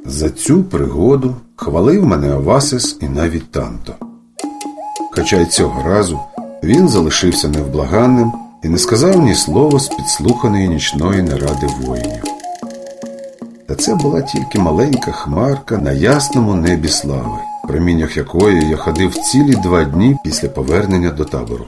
За цю пригоду хвалив мене Авасис і навіть Танто. Хоча й цього разу він залишився невблаганним і не сказав ні слова з підслуханої нічної наради воїнів. Та це була тільки маленька хмарка на ясному небі слави, в проміннях якої я ходив цілі 2 дні після повернення до табору.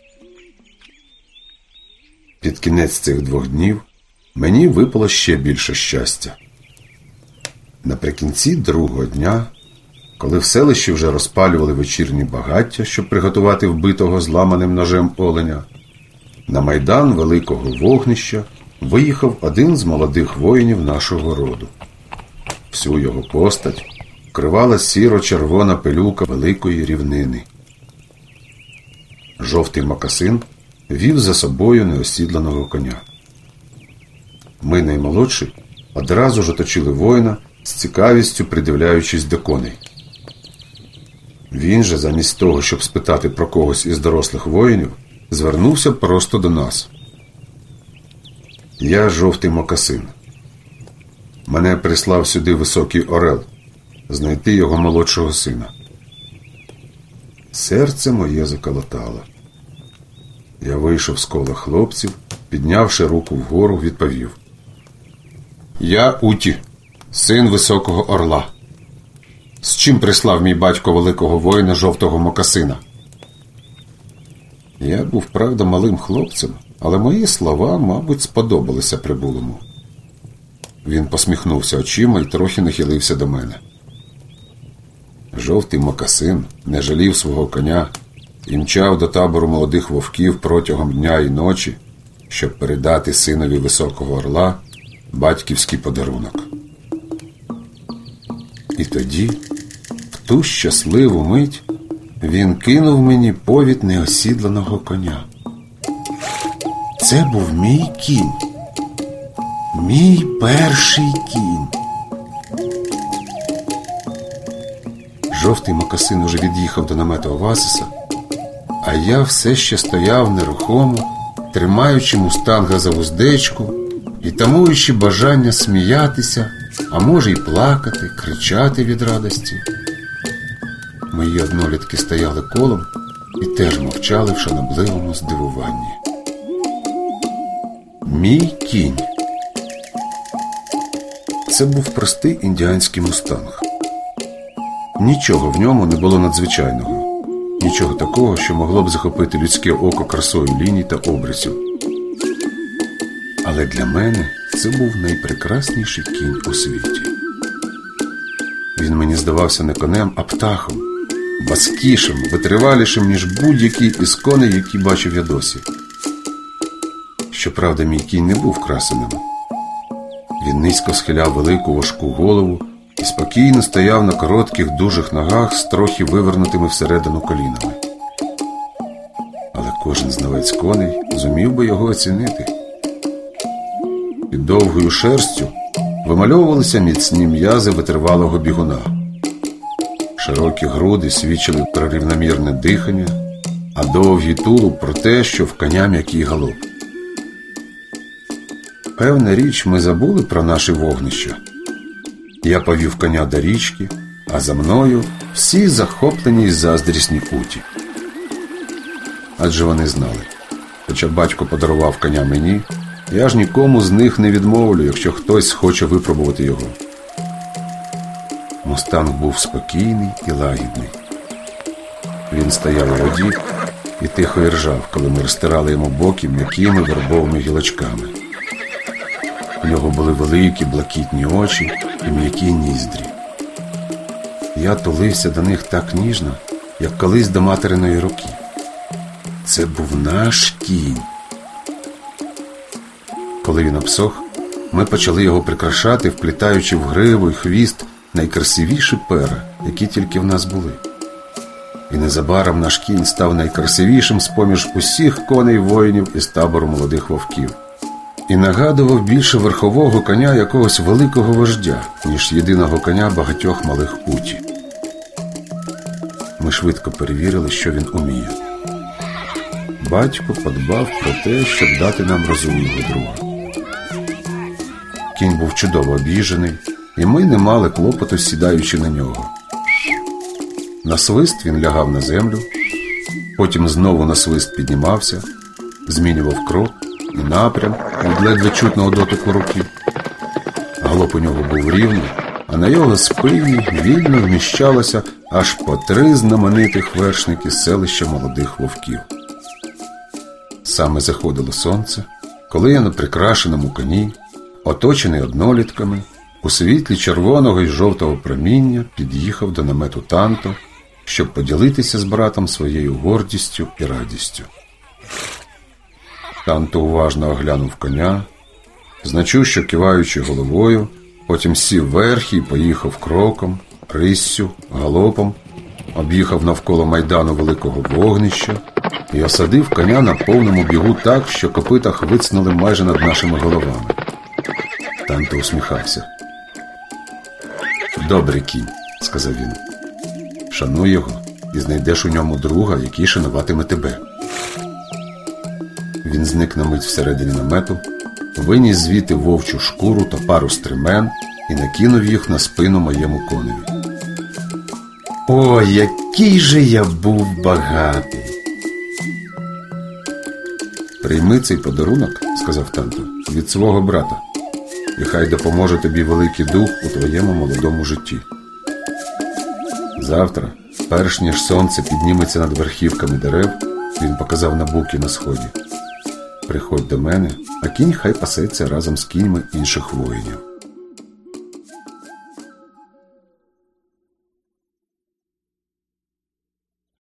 Під кінець цих 2 днів мені випало ще більше щастя. Наприкінці 2-го дня, коли в селищі вже розпалювали вечірні багаття, щоб приготувати вбитого зламаним ножем оленя, на майдан великого вогнища виїхав один з молодих воїнів нашого роду. Всю його постать вкривала сіро-червона пилюка великої рівнини. Жовтий мокасин вів за собою неосідланого коня. Ми, наймолодші, одразу ж оточили воїна, з цікавістю придивляючись до коней. Він же, замість того, щоб спитати про когось із дорослих воїнів, звернувся просто до нас. Я жовтий мокасин. Мене прислав сюди високий орел, знайти його молодшого сина. Серце моє заколотало. Я вийшов з кола хлопців, піднявши руку вгору, відповів: «Я Уті, син високого орла. З чим прислав мій батько великого воїна жовтого мокасина?» Я був, правда, малим хлопцем, але мої слова, мабуть, сподобалися прибулому. Він посміхнувся очима і трохи нахилився до мене. Жовтий мокасин не жалів свого коня і мчав до табору молодих вовків протягом дня і ночі, щоб передати синові високого орла батьківський подарунок. І тоді, в ту щасливу мить, він кинув мені повід неосідланого коня. Це був мій кінь. Мій перший кінь. Жовтий мокасин уже від'їхав до намету Авасиса, а я все ще стояв нерухомо, тримаючи мустанга за вуздечку і тамуючи бажання сміятися, а може й плакати, кричати від радості. Мої однолітки стояли колом і теж мовчали в шанобливому здивуванні. Мій кінь. Це був простий індіанський мустанг. Нічого в ньому не було надзвичайного. Нічого такого, що могло б захопити людське око красою ліній та обрисів. Але для мене це був найпрекрасніший кінь у світі. Він мені здавався не конем, а птахом. Вазкішим, витривалішим, ніж будь-який із коней, які бачив я досі. Щоправда, мій кінь не був красеним. Він низько схиляв велику важку голову і спокійно стояв на коротких дужих ногах з трохи вивернутими всередину колінами. Але кожен знавець коней зумів би його оцінити. Під довгою шерстю вимальовувалися міцні м'язи витривалого бігуна. Широкі груди свідчили про рівномірне дихання, а довгий тулуб про те, що в коня м'який галоп. Певна річ, ми забули про наше вогнище. Я повів коня до річки, а за мною всі захоплені й заздрісні Уті. Адже вони знали, хоча батько подарував коня мені, я ж нікому з них не відмовлю, якщо хтось хоче випробувати його. Мустанг був спокійний і лагідний. Він стояв у воді і тихо іржав, коли ми розтирали йому боки м'якими вербовими гілочками. У нього були великі блакитні очі і м'які ніздрі. Я тулився до них так ніжно, як колись до материної руки. Це був наш кінь. Коли він обсох, ми почали його прикрашати, вплітаючи в гриву й хвіст найкрасивіші пера, які тільки в нас були. І незабаром наш кінь став найкрасивішим з-поміж усіх коней воїнів із табору молодих вовків. І нагадував більше верхового коня якогось великого вождя, ніж єдиного коня багатьох малих Уті. Ми швидко перевірили, що він уміє. Батько подбав про те, щоб дати нам розумного друга. Кінь був чудово об'їжджений, і ми не мали клопоту, сідаючи на нього. На свист він лягав на землю, потім знову на свист піднімався, змінював крок і напрям від ледве чутного дотику руки. Галоп у нього був рівний, а на його спині вільно вміщалося аж по 3 знаменитих вершники з селища Молодих Вовків. Саме заходило сонце, коли я на прикрашеному коні, оточений однолітками, у світлі червоного і жовтого проміння під'їхав до намету Танто, щоб поділитися з братом своєю гордістю і радістю. Танто уважно оглянув коня, значущо киваючи головою, потім сів верхи і поїхав кроком, риссю, галопом, об'їхав навколо майдану великого вогнища і осадив коня на повному бігу так, що копита хвицнули майже над нашими головами. Танто усміхався. «Добрий кінь», – сказав він. «Шануй його і знайдеш у ньому друга, який шануватиме тебе». Він зник на мить всередині намету, виніс звідти вовчу шкуру та пару стремен і накинув їх на спину моєму коневі. «О, який же я був багатий!» «Прийми цей подарунок, – сказав Танто, – від свого брата, і хай допоможе тобі великий дух у твоєму молодому житті. Завтра, перш ніж сонце підніметься над верхівками дерев, він показав на буки на сході, приходь до мене, а кінь хай пасеться разом з кіньми інших воїнів.